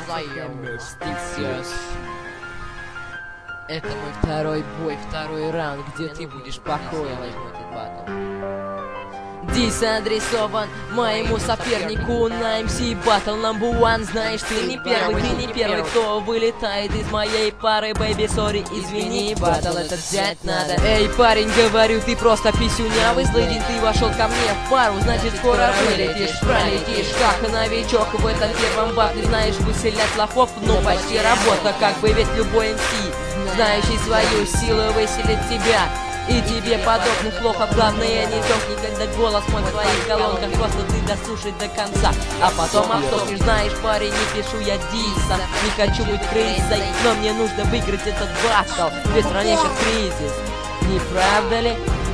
Это мой второй бой, второй раунд, где ты будешь покоя. Дис адресован моему сопернику на MC Battle No. 1. Знаешь, ты не первый, кто вылетает из моей пары. Бэйби, сори, извини, батл этот взять надо. Эй, парень, говорю, ты просто писюнявый. Злый день, ты вошел ко мне в пару, значит, скоро вылетишь, пролетишь, как новичок в этом первом батле. Знаешь, выселять лохов, ну почти работа, как бы ведь любой MC, знающий свою силу, выселит тебя и тебе подобных лохов. Главное, не тёкни, когда голос мой в твоих колонках. Просто ты дослушай до конца, а потом обсохнешь. Знаешь, парень, не пишу я диса, не хочу быть крысой, но мне нужно выиграть этот батл, ведь в стране сейчас кризис, не правда ли?